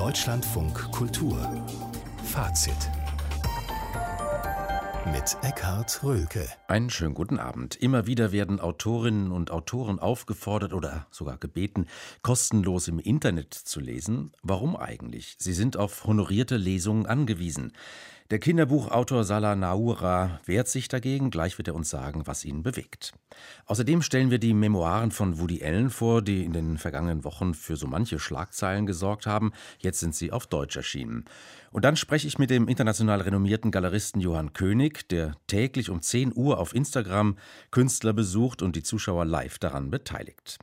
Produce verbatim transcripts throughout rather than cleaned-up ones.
Deutschlandfunk Kultur Fazit mit Eckhard Röhlke. Einen schönen guten Abend. Immer wieder werden Autorinnen und Autoren aufgefordert oder sogar gebeten, kostenlos im Internet zu lesen. Warum eigentlich? Sie sind auf honorierte Lesungen angewiesen. Der Kinderbuchautor Salah Naoura wehrt sich dagegen. Gleich wird er uns sagen, was ihn bewegt. Außerdem stellen wir die Memoiren von Woody Allen vor, die in den vergangenen Wochen für so manche Schlagzeilen gesorgt haben. Jetzt sind sie auf Deutsch erschienen. Und dann spreche ich mit dem international renommierten Galeristen Johann König, der täglich um zehn Uhr auf Instagram Künstler besucht und die Zuschauer live daran beteiligt.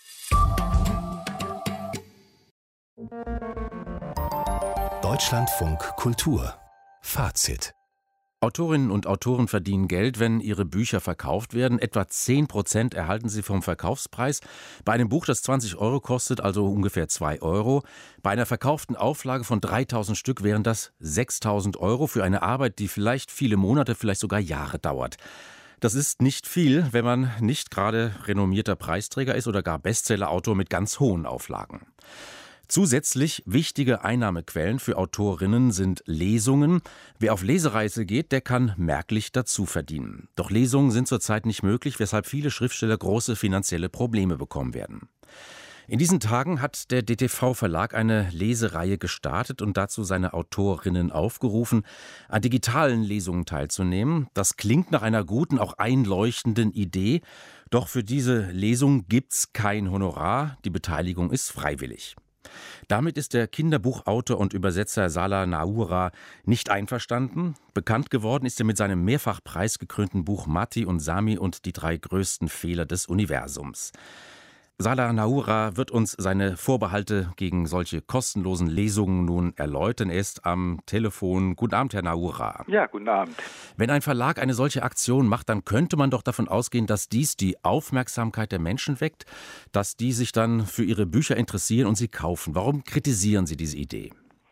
Deutschlandfunk Kultur Fazit. Autorinnen und Autoren verdienen Geld, wenn ihre Bücher verkauft werden. Etwa zehn Prozent erhalten sie vom Verkaufspreis. Bei einem Buch, das zwanzig Euro kostet, also ungefähr zwei Euro. Bei einer verkauften Auflage von dreitausend Stück wären das sechstausend Euro für eine Arbeit, die vielleicht viele Monate, vielleicht sogar Jahre dauert. Das ist nicht viel, wenn man nicht gerade renommierter Preisträger ist oder gar Bestsellerautor mit ganz hohen Auflagen. Zusätzlich wichtige Einnahmequellen für Autorinnen sind Lesungen. Wer auf Lesereise geht, der kann merklich dazu verdienen. Doch Lesungen sind zurzeit nicht möglich, weshalb viele Schriftsteller große finanzielle Probleme bekommen werden. In diesen Tagen hat der D T V-Verlag eine Lesereihe gestartet und dazu seine Autorinnen aufgerufen, an digitalen Lesungen teilzunehmen. Das klingt nach einer guten, auch einleuchtenden Idee. Doch für diese Lesung gibt's kein Honorar. Die Beteiligung ist freiwillig. Damit ist der Kinderbuchautor und Übersetzer Salah Naoura nicht einverstanden. Bekannt geworden ist er mit seinem mehrfach preisgekrönten Buch Matti und Sami und die drei größten Fehler des Universums. Salah Naoura wird uns seine Vorbehalte gegen solche kostenlosen Lesungen nun erläutern. Er ist am Telefon. Guten Abend, Herr Naoura. Ja, guten Abend. Wenn ein Verlag eine solche Aktion macht, dann könnte man doch davon ausgehen, dass dies die Aufmerksamkeit der Menschen weckt, dass die sich dann für ihre Bücher interessieren und sie kaufen. Warum kritisieren Sie diese Idee?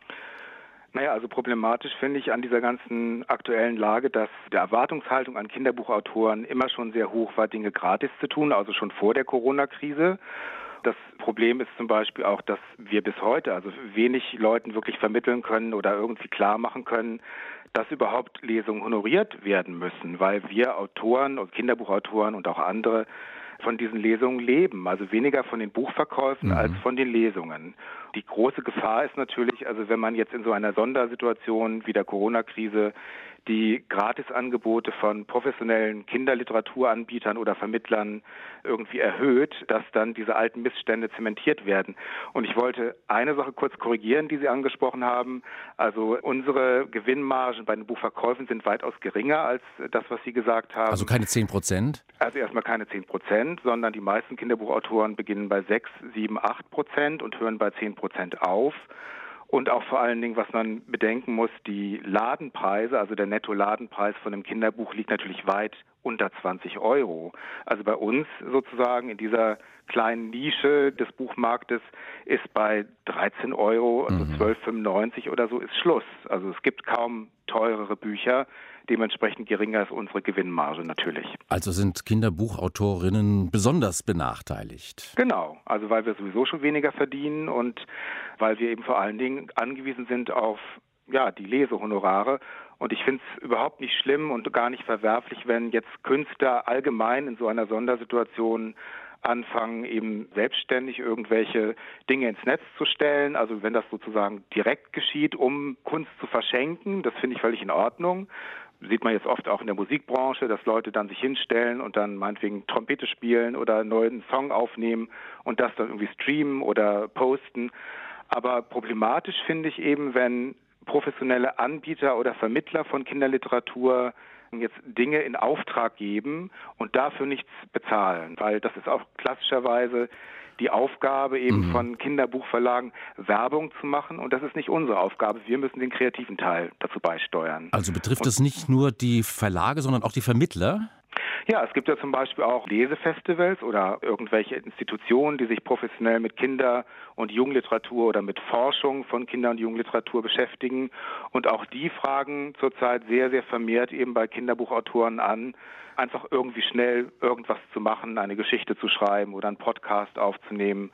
Naja, also problematisch finde ich an dieser ganzen aktuellen Lage, dass die Erwartungshaltung an Kinderbuchautoren immer schon sehr hoch war, Dinge gratis zu tun, also schon vor der Corona-Krise. Das Problem ist zum Beispiel auch, dass wir bis heute also wenig Leuten wirklich vermitteln können oder irgendwie klar machen können, dass überhaupt Lesungen honoriert werden müssen, weil wir Autoren und Kinderbuchautoren und auch andere von diesen Lesungen leben, also weniger von den Buchverkäufen mhm. als von den Lesungen. Die große Gefahr ist natürlich, also wenn man jetzt in so einer Sondersituation wie der Corona-Krise die Gratisangebote von professionellen Kinderliteraturanbietern oder Vermittlern irgendwie erhöht, dass dann diese alten Missstände zementiert werden. Und ich wollte eine Sache kurz korrigieren, die Sie angesprochen haben. Also unsere Gewinnmargen bei den Buchverkäufen sind weitaus geringer als das, was Sie gesagt haben. Also keine zehn Prozent? Also erstmal keine zehn Prozent, sondern die meisten Kinderbuchautoren beginnen bei sechs, sieben, acht Prozent und hören bei zehn Prozent auf. Und auch vor allen Dingen, was man bedenken muss, die Ladenpreise, also der Netto-Ladenpreis von einem Kinderbuch liegt natürlich weit unter zwanzig Euro. Also bei uns sozusagen in dieser kleinen Nische des Buchmarktes ist bei dreizehn Euro, also mhm. zwölf Euro fünfundneunzig oder so ist Schluss. Also es gibt kaum teurere Bücher. Dementsprechend geringer ist unsere Gewinnmarge natürlich. Also sind Kinderbuchautorinnen besonders benachteiligt? Genau, also weil wir sowieso schon weniger verdienen und weil wir eben vor allen Dingen angewiesen sind auf ja, die Lesehonorare. Und ich finde es überhaupt nicht schlimm und gar nicht verwerflich, wenn jetzt Künstler allgemein in so einer Sondersituation anfangen, eben selbstständig irgendwelche Dinge ins Netz zu stellen. Also wenn das sozusagen direkt geschieht, um Kunst zu verschenken, das finde ich völlig in Ordnung. Sieht man jetzt oft auch in der Musikbranche, dass Leute dann sich hinstellen und dann meinetwegen Trompete spielen oder einen neuen Song aufnehmen und das dann irgendwie streamen oder posten. Aber problematisch finde ich eben, wenn professionelle Anbieter oder Vermittler von Kinderliteratur jetzt Dinge in Auftrag geben und dafür nichts bezahlen, weil das ist auch klassischerweise die Aufgabe eben mhm. von Kinderbuchverlagen, Werbung zu machen, und das ist nicht unsere Aufgabe. Wir müssen den kreativen Teil dazu beisteuern. Also betrifft das nicht nur die Verlage, sondern auch die Vermittler? Ja, es gibt ja zum Beispiel auch Lesefestivals oder irgendwelche Institutionen, die sich professionell mit Kinder- und Jugendliteratur oder mit Forschung von Kinder- und Jugendliteratur beschäftigen. Und auch die fragen zurzeit sehr, sehr vermehrt eben bei Kinderbuchautoren an, einfach irgendwie schnell irgendwas zu machen, eine Geschichte zu schreiben oder einen Podcast aufzunehmen.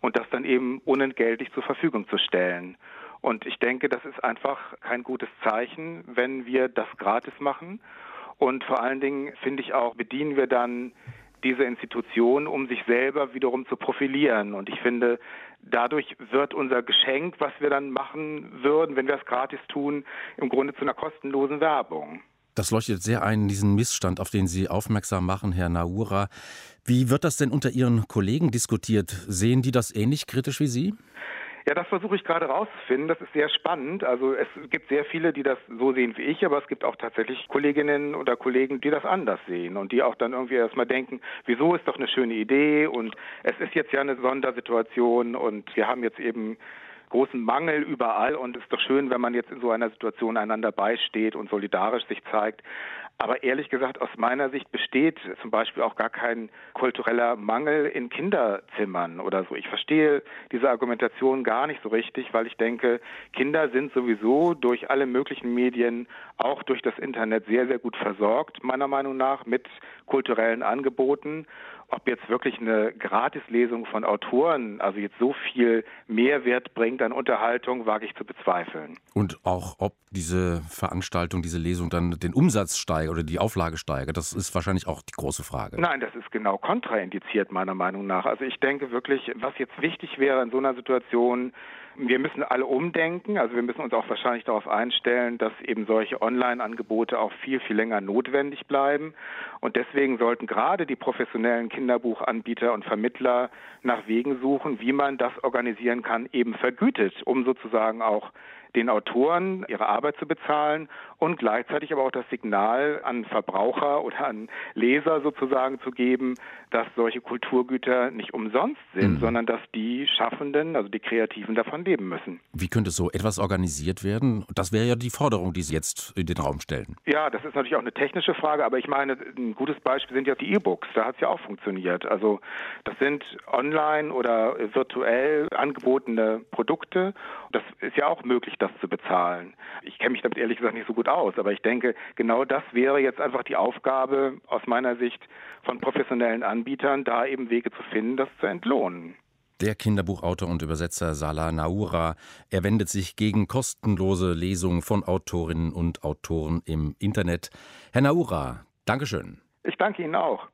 und das dann eben unentgeltlich zur Verfügung zu stellen. Und ich denke, das ist einfach kein gutes Zeichen, wenn wir das gratis machen. Und vor allen Dingen, finde ich auch, bedienen wir dann diese Institution, um sich selber wiederum zu profilieren. Und ich finde, dadurch wird unser Geschenk, was wir dann machen würden, wenn wir es gratis tun, im Grunde zu einer kostenlosen Werbung. Das leuchtet sehr ein, diesen Missstand, auf den Sie aufmerksam machen, Herr Naura. Wie wird das denn unter Ihren Kollegen diskutiert? Sehen die das ähnlich kritisch wie Sie? Ja, das versuche ich gerade rauszufinden. Das ist sehr spannend. Also es gibt sehr viele, die das so sehen wie ich, aber es gibt auch tatsächlich Kolleginnen oder Kollegen, die das anders sehen und die auch dann irgendwie erstmal denken, wieso ist doch eine schöne Idee und es ist jetzt ja eine Sondersituation und wir haben jetzt eben großen Mangel überall und es ist doch schön, wenn man jetzt in so einer Situation einander beisteht und solidarisch sich zeigt. Aber ehrlich gesagt, aus meiner Sicht besteht zum Beispiel auch gar kein kultureller Mangel in Kinderzimmern oder so. Ich verstehe diese Argumentation gar nicht so richtig, weil ich denke, Kinder sind sowieso durch alle möglichen Medien, auch durch das Internet sehr, sehr gut versorgt, meiner Meinung nach, mit kulturellen Angeboten. Ob jetzt wirklich eine Gratislesung von Autoren, also jetzt so viel Mehrwert bringt an Unterhaltung, wage ich zu bezweifeln. Und auch, ob diese Veranstaltung, diese Lesung dann den Umsatz steigert oder die Auflage steigert, das ist wahrscheinlich auch die große Frage. Nein, das ist genau kontraindiziert, meiner Meinung nach. Also ich denke wirklich, was jetzt wichtig wäre in so einer Situation, wir müssen alle umdenken, also wir müssen uns auch wahrscheinlich darauf einstellen, dass eben solche Online-Angebote auch viel, viel länger notwendig bleiben. Und deswegen sollten gerade die professionellen Kinderbuchanbieter und Vermittler nach Wegen suchen, wie man das organisieren kann, eben vergütet, um sozusagen auch den Autoren ihre Arbeit zu bezahlen und gleichzeitig aber auch das Signal an Verbraucher oder an Leser sozusagen zu geben, dass solche Kulturgüter nicht umsonst sind, mhm. sondern dass die Schaffenden, also die Kreativen, davon leben müssen. Wie könnte so etwas organisiert werden? Das wäre ja die Forderung, die Sie jetzt in den Raum stellen. Ja, das ist natürlich auch eine technische Frage, aber ich meine, ein gutes Beispiel sind ja die E-Books. Da hat es ja auch funktioniert. Also das sind online oder virtuell angebotene Produkte. Das ist ja auch möglich, das zu bezahlen. Ich kenne mich damit ehrlich gesagt nicht so gut aus, aber ich denke, genau das wäre jetzt einfach die Aufgabe aus meiner Sicht von professionellen Anbietern, da eben Wege zu finden, das zu entlohnen. Der Kinderbuchautor und Übersetzer Salah Naoura, er wendet sich gegen kostenlose Lesungen von Autorinnen und Autoren im Internet. Herr Naoura, Dankeschön. Ich danke Ihnen auch.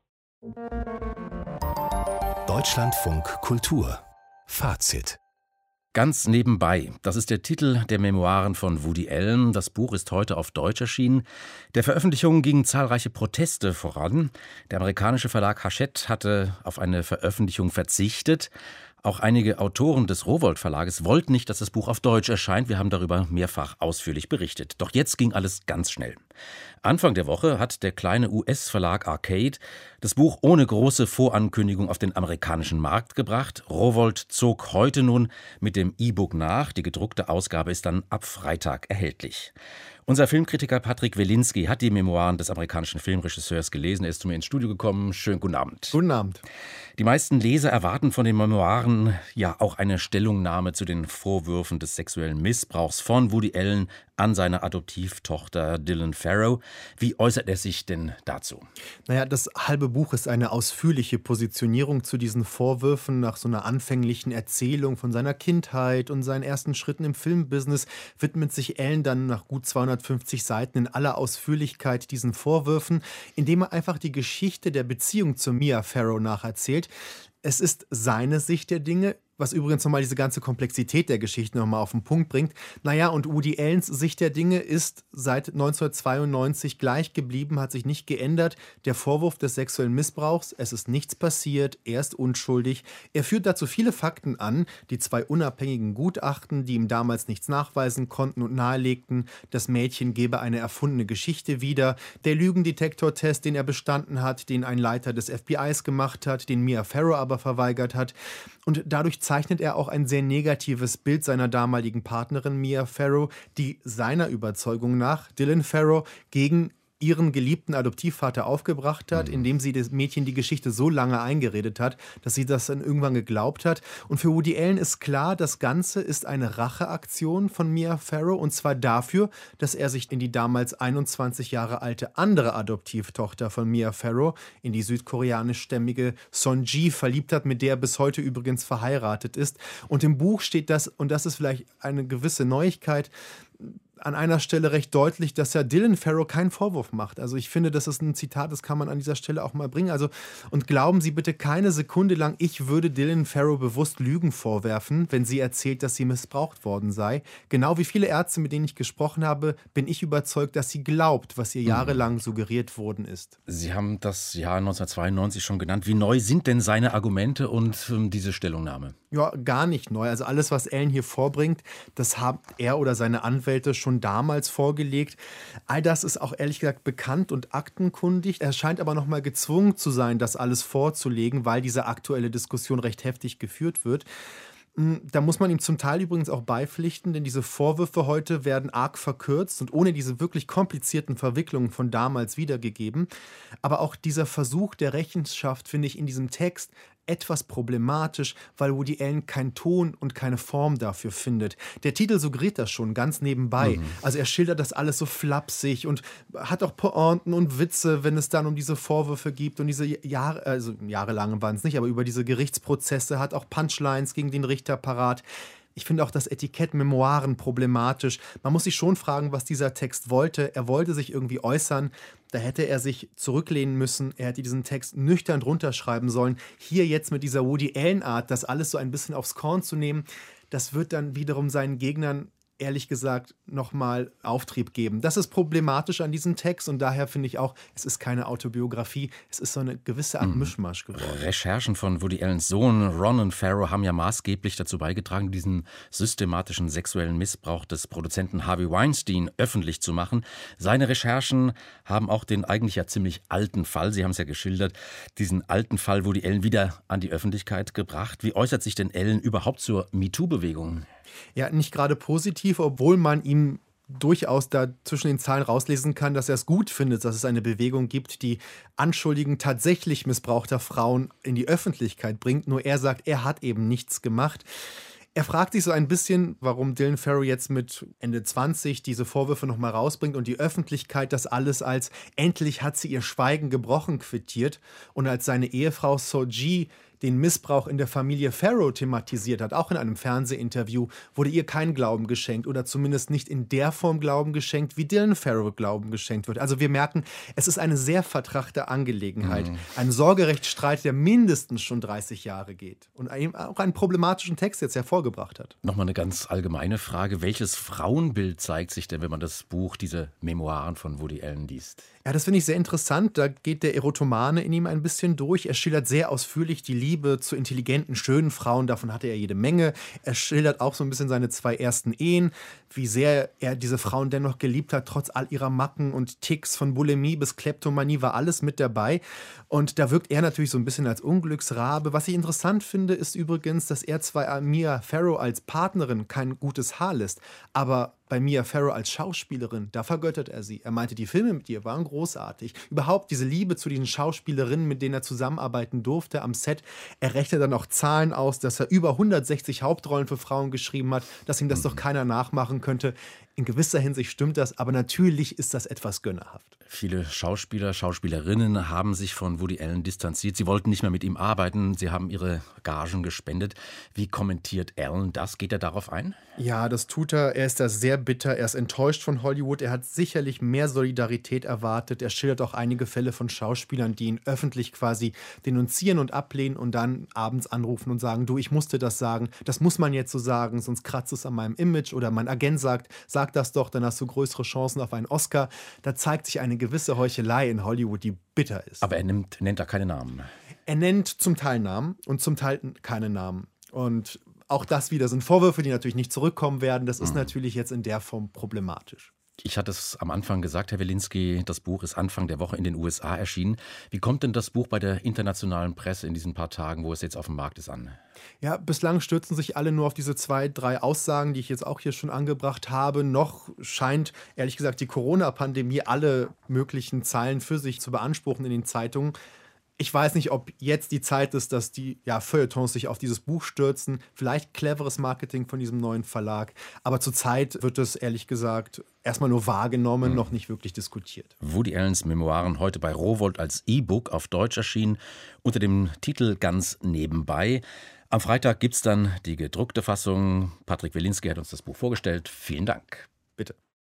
Deutschlandfunk Kultur. Fazit. Ganz nebenbei, das ist der Titel der Memoiren von Woody Allen. Das Buch ist heute auf Deutsch erschienen. Der Veröffentlichung gingen zahlreiche Proteste voran. Der amerikanische Verlag Hachette hatte auf eine Veröffentlichung verzichtet. Auch einige Autoren des Rowohlt Verlages wollten nicht, dass das Buch auf Deutsch erscheint. Wir haben darüber mehrfach ausführlich berichtet. Doch jetzt ging alles ganz schnell. Anfang der Woche hat der kleine U S-Verlag Arcade das Buch ohne große Vorankündigung auf den amerikanischen Markt gebracht. Rowohlt zog heute nun mit dem E-Book nach. Die gedruckte Ausgabe ist dann ab Freitag erhältlich. Unser Filmkritiker Patrick Welinski hat die Memoiren des amerikanischen Filmregisseurs gelesen. Er ist zu mir ins Studio gekommen. Schönen guten Abend. Guten Abend. Die meisten Leser erwarten von den Memoiren ja auch eine Stellungnahme zu den Vorwürfen des sexuellen Missbrauchs von Woody Allen an seine Adoptivtochter Dylan Farrow. Wie äußert er sich denn dazu? Naja, das halbe Buch ist eine ausführliche Positionierung zu diesen Vorwürfen. Nach so einer anfänglichen Erzählung von seiner Kindheit und seinen ersten Schritten im Filmbusiness widmet sich Allen dann nach gut zweihundertfünfzig Seiten in aller Ausführlichkeit diesen Vorwürfen, indem er einfach die Geschichte der Beziehung zu Mia Farrow nacherzählt. Es ist seine Sicht der Dinge, was übrigens nochmal diese ganze Komplexität der Geschichte nochmal auf den Punkt bringt. Naja, und Woody Allens Sicht der Dinge ist seit neunzehnhundertzweiundneunzig gleich geblieben, hat sich nicht geändert. Der Vorwurf des sexuellen Missbrauchs, es ist nichts passiert, er ist unschuldig. Er führt dazu viele Fakten an, die zwei unabhängigen Gutachten, die ihm damals nichts nachweisen konnten und nahelegten, das Mädchen gebe eine erfundene Geschichte wieder. Der Lügendetektortest, den er bestanden hat, den ein Leiter des F B Is gemacht hat, den Mia Farrow aber verweigert hat. Und dadurch zeichnet er auch ein sehr negatives Bild seiner damaligen Partnerin Mia Farrow, die seiner Überzeugung nach Dylan Farrow gegen ihren geliebten Adoptivvater aufgebracht hat, mhm. indem sie das Mädchen die Geschichte so lange eingeredet hat, dass sie das dann irgendwann geglaubt hat. Und für Woody Allen ist klar, das Ganze ist eine Racheaktion von Mia Farrow, und zwar dafür, dass er sich in die damals einundzwanzig Jahre alte andere Adoptivtochter von Mia Farrow, in die südkoreanischstämmige Son-ji, verliebt hat, mit der er bis heute übrigens verheiratet ist. Und im Buch steht das, und das ist vielleicht eine gewisse Neuigkeit, an einer Stelle recht deutlich, dass ja Dylan Farrow keinen Vorwurf macht. Also ich finde, das ist ein Zitat, das kann man an dieser Stelle auch mal bringen. Also, und glauben Sie bitte keine Sekunde lang, ich würde Dylan Farrow bewusst Lügen vorwerfen, wenn sie erzählt, dass sie missbraucht worden sei. Genau wie viele Ärzte, mit denen ich gesprochen habe, bin ich überzeugt, dass sie glaubt, was ihr jahrelang suggeriert worden ist. Sie haben das Jahr neunzehnhundertzweiundneunzig schon genannt. Wie neu sind denn seine Argumente und ähm, diese Stellungnahme? Ja, gar nicht neu. Also alles, was Allen hier vorbringt, das haben er oder seine Anwälte schon damals vorgelegt. All das ist auch ehrlich gesagt bekannt und aktenkundig. Er scheint aber noch mal gezwungen zu sein, das alles vorzulegen, weil diese aktuelle Diskussion recht heftig geführt wird. Da muss man ihm zum Teil übrigens auch beipflichten, denn diese Vorwürfe heute werden arg verkürzt und ohne diese wirklich komplizierten Verwicklungen von damals wiedergegeben. Aber auch dieser Versuch der Rechenschaft finde ich in diesem Text etwas problematisch, weil Woody Allen keinen Ton und keine Form dafür findet. Der Titel suggeriert das schon ganz nebenbei. Mhm. Also er schildert das alles so flapsig und hat auch Pointen und Witze, wenn es dann um diese Vorwürfe gibt und diese Jahre, also jahrelang waren es nicht, aber über diese Gerichtsprozesse, hat auch Punchlines gegen den Richter parat. Ich finde auch das Etikett Memoiren problematisch. Man muss sich schon fragen, was dieser Text wollte. Er wollte sich irgendwie äußern. Da hätte er sich zurücklehnen müssen. Er hätte diesen Text nüchtern drunter schreiben sollen. Hier jetzt mit dieser Woody Allen-Art, das alles so ein bisschen aufs Korn zu nehmen, das wird dann wiederum seinen Gegnern, ehrlich gesagt, nochmal Auftrieb geben. Das ist problematisch an diesem Text und daher finde ich auch, es ist keine Autobiografie, es ist so eine gewisse Art Mischmasch geworden. Recherchen von Woody Allens Sohn Ronan Farrow haben ja maßgeblich dazu beigetragen, diesen systematischen sexuellen Missbrauch des Produzenten Harvey Weinstein öffentlich zu machen. Seine Recherchen haben auch den eigentlich ja ziemlich alten Fall, Sie haben es ja geschildert, diesen alten Fall Woody Allen wieder an die Öffentlichkeit gebracht. Wie äußert sich denn Allen überhaupt zur MeToo-Bewegung? Ja, nicht gerade positiv, obwohl man ihm durchaus da zwischen den Zeilen rauslesen kann, dass er es gut findet, dass es eine Bewegung gibt, die Anschuldigungen tatsächlich missbrauchter Frauen in die Öffentlichkeit bringt. Nur er sagt, er hat eben nichts gemacht. Er fragt sich so ein bisschen, warum Dylan Farrow jetzt mit Ende zwanzig diese Vorwürfe nochmal rausbringt und die Öffentlichkeit das alles als endlich hat sie ihr Schweigen gebrochen quittiert und als seine Ehefrau Son-ji den Missbrauch in der Familie Farrow thematisiert hat, auch in einem Fernsehinterview, wurde ihr kein Glauben geschenkt oder zumindest nicht in der Form Glauben geschenkt, wie Dylan Farrow Glauben geschenkt wird. Also wir merken, es ist eine sehr vertrachte Angelegenheit. Mhm. Ein Sorgerechtsstreit, der mindestens schon dreißig Jahre geht und auch einen problematischen Text jetzt hervorgebracht hat. Nochmal eine ganz allgemeine Frage. Welches Frauenbild zeigt sich denn, wenn man das Buch, diese Memoiren von Woody Allen liest? Ja, das finde ich sehr interessant. Da geht der Erotomane in ihm ein bisschen durch. Er schildert sehr ausführlich die Liebe zu intelligenten, schönen Frauen. Davon hatte er jede Menge. Er schildert auch so ein bisschen seine zwei ersten Ehen, wie sehr er diese Frauen dennoch geliebt hat, trotz all ihrer Macken und Ticks, von Bulimie bis Kleptomanie war alles mit dabei. Und da wirkt er natürlich so ein bisschen als Unglücksrabe. Was ich interessant finde, ist übrigens, dass er zwar Mia Farrow als Partnerin kein gutes Haar lässt, aber bei Mia Farrow als Schauspielerin, da vergöttert er sie. Er meinte, die Filme mit ihr waren großartig. Überhaupt diese Liebe zu diesen Schauspielerinnen, mit denen er zusammenarbeiten durfte am Set. Er rechnet dann auch Zahlen aus, dass er über hundertsechzig Hauptrollen für Frauen geschrieben hat, dass ihm das doch keiner nachmachen könnte. In gewisser Hinsicht stimmt das, aber natürlich ist das etwas gönnerhaft. Viele Schauspieler, Schauspielerinnen haben sich von Woody Allen distanziert. Sie wollten nicht mehr mit ihm arbeiten. Sie haben ihre Gagen gespendet. Wie kommentiert Allen das? Geht er darauf ein? Ja, das tut er. Er ist da sehr bitter. Er ist enttäuscht von Hollywood. Er hat sicherlich mehr Solidarität erwartet. Er schildert auch einige Fälle von Schauspielern, die ihn öffentlich quasi denunzieren und ablehnen und dann abends anrufen und sagen, du, ich musste das sagen. Das muss man jetzt so sagen, sonst kratzt es an meinem Image. Oder mein Agent sagt, sag das doch, dann hast du größere Chancen auf einen Oscar. Da zeigt sich eine gewisse Heuchelei in Hollywood, die bitter ist. Aber er nimmt, nennt da keine Namen. Er nennt zum Teil Namen und zum Teil keine Namen. Und auch das wieder sind Vorwürfe, die natürlich nicht zurückkommen werden. Das ist mhm. natürlich jetzt in der Form problematisch. Ich hatte es am Anfang gesagt, Herr Wilinski, das Buch ist Anfang der Woche in den U S A erschienen. Wie kommt denn das Buch bei der internationalen Presse in diesen paar Tagen, wo es jetzt auf dem Markt ist, an? Ja, bislang stürzen sich alle nur auf diese zwei, drei Aussagen, die ich jetzt auch hier schon angebracht habe. Noch scheint, ehrlich gesagt, die Corona-Pandemie alle möglichen Zeilen für sich zu beanspruchen in den Zeitungen. Ich weiß nicht, ob jetzt die Zeit ist, dass die ja, Feuilletons sich auf dieses Buch stürzen. Vielleicht cleveres Marketing von diesem neuen Verlag. Aber zurzeit wird es, ehrlich gesagt, erstmal nur wahrgenommen, mhm. noch nicht wirklich diskutiert. Woody Allens Memoiren heute bei Rowohlt als E-Book auf Deutsch erschienen, unter dem Titel Ganz nebenbei. Am Freitag gibt es dann die gedruckte Fassung. Patrick Wilinski hat uns das Buch vorgestellt. Vielen Dank. Bitte.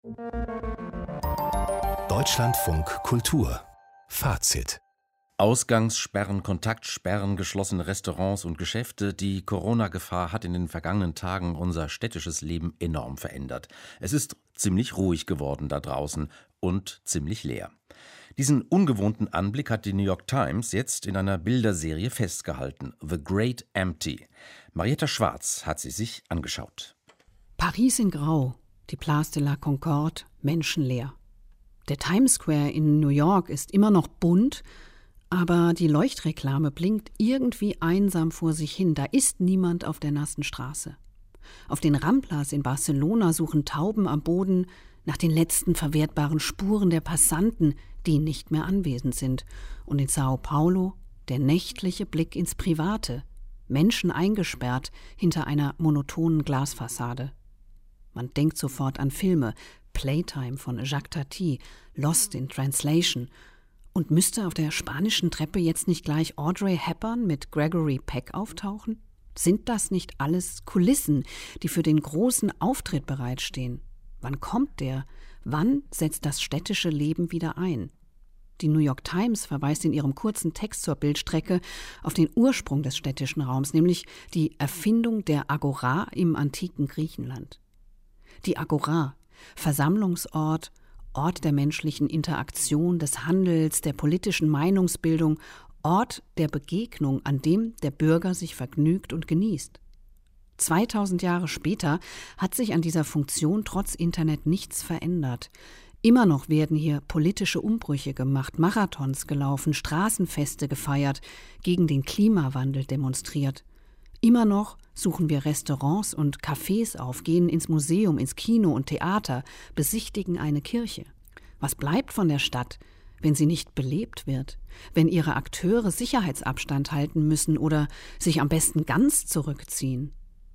Deutschlandfunk Kultur. Fazit. Ausgangssperren, Kontaktsperren, geschlossene Restaurants und Geschäfte. Die Corona-Gefahr hat in den vergangenen Tagen unser städtisches Leben enorm verändert. Es ist ziemlich ruhig geworden da draußen und ziemlich leer. Diesen ungewohnten Anblick hat die New York Times jetzt in einer Bilderserie festgehalten. The Great Empty. Marietta Schwarz hat sie sich angeschaut. Paris in Grau, die Place de la Concorde menschenleer. Der Times Square in New York ist immer noch bunt, aber die Leuchtreklame blinkt irgendwie einsam vor sich hin. Da ist niemand auf der nassen Straße. Auf den Ramblas in Barcelona suchen Tauben am Boden nach den letzten verwertbaren Spuren der Passanten, die nicht mehr anwesend sind. Und in Sao Paulo der nächtliche Blick ins Private. Menschen eingesperrt hinter einer monotonen Glasfassade. Man denkt sofort an Filme. Playtime von Jacques Tati, Lost in Translation. Und müsste auf der spanischen Treppe jetzt nicht gleich Audrey Hepburn mit Gregory Peck auftauchen? Sind das nicht alles Kulissen, die für den großen Auftritt bereitstehen? Wann kommt der? Wann setzt das städtische Leben wieder ein? Die New York Times verweist in ihrem kurzen Text zur Bildstrecke auf den Ursprung des städtischen Raums, nämlich die Erfindung der Agora im antiken Griechenland. Die Agora, Versammlungsort, Ort der menschlichen Interaktion, des Handels, der politischen Meinungsbildung, Ort der Begegnung, an dem der Bürger sich vergnügt und genießt. zweitausend Jahre später hat sich an dieser Funktion trotz Internet nichts verändert. Immer noch werden hier politische Umbrüche gemacht, Marathons gelaufen, Straßenfeste gefeiert, gegen den Klimawandel demonstriert. Immer noch suchen wir Restaurants und Cafés auf, gehen ins Museum, ins Kino und Theater, besichtigen eine Kirche. Was bleibt von der Stadt, wenn sie nicht belebt wird, wenn ihre Akteure Sicherheitsabstand halten müssen oder sich am besten ganz zurückziehen?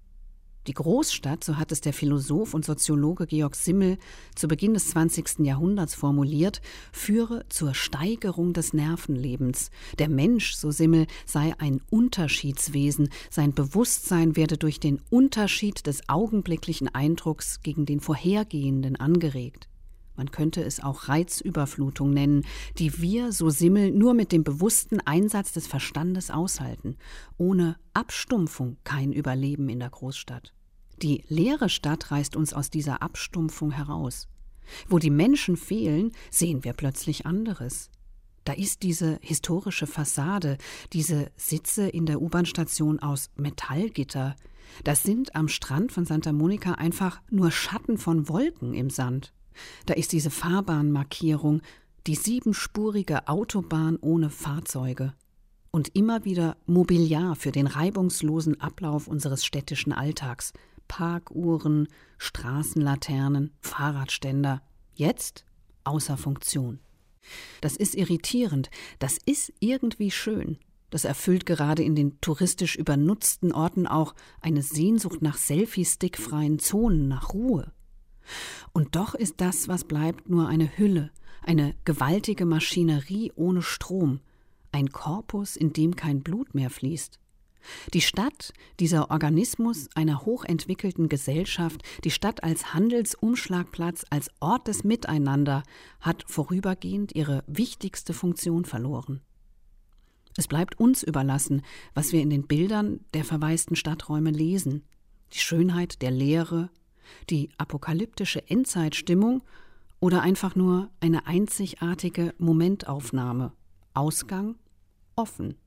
Die Großstadt, so hat es der Philosoph und Soziologe Georg Simmel zu Beginn des zwanzigsten Jahrhunderts formuliert, führe zur Steigerung des Nervenlebens. Der Mensch, so Simmel, sei ein Unterschiedswesen. Sein Bewusstsein werde durch den Unterschied des augenblicklichen Eindrucks gegen den vorhergehenden angeregt. Man könnte es auch Reizüberflutung nennen, die wir, so Simmel, nur mit dem bewussten Einsatz des Verstandes aushalten. Ohne Abstumpfung kein Überleben in der Großstadt. Die leere Stadt reißt uns aus dieser Abstumpfung heraus. Wo die Menschen fehlen, sehen wir plötzlich anderes. Da ist diese historische Fassade, diese Sitze in der U-Bahn-Station aus Metallgitter. Das sind am Strand von Santa Monica einfach nur Schatten von Wolken im Sand. Da ist diese Fahrbahnmarkierung, die siebenspurige Autobahn ohne Fahrzeuge. Und immer wieder Mobiliar für den reibungslosen Ablauf unseres städtischen Alltags. Parkuhren, Straßenlaternen, Fahrradständer. Jetzt außer Funktion. Das ist irritierend, das ist irgendwie schön. Das erfüllt gerade in den touristisch übernutzten Orten auch eine Sehnsucht nach selfie-stickfreien Zonen, nach Ruhe. Und doch ist das, was bleibt, nur eine Hülle, eine gewaltige Maschinerie ohne Strom, ein Korpus, in dem kein Blut mehr fließt. Die Stadt, dieser Organismus einer hochentwickelten Gesellschaft, die Stadt als Handelsumschlagplatz, als Ort des Miteinander, hat vorübergehend ihre wichtigste Funktion verloren. Es bleibt uns überlassen, was wir in den Bildern der verwaisten Stadträume lesen. Die Schönheit der Leere, die apokalyptische Endzeitstimmung oder einfach nur eine einzigartige Momentaufnahme. Ausgang offen.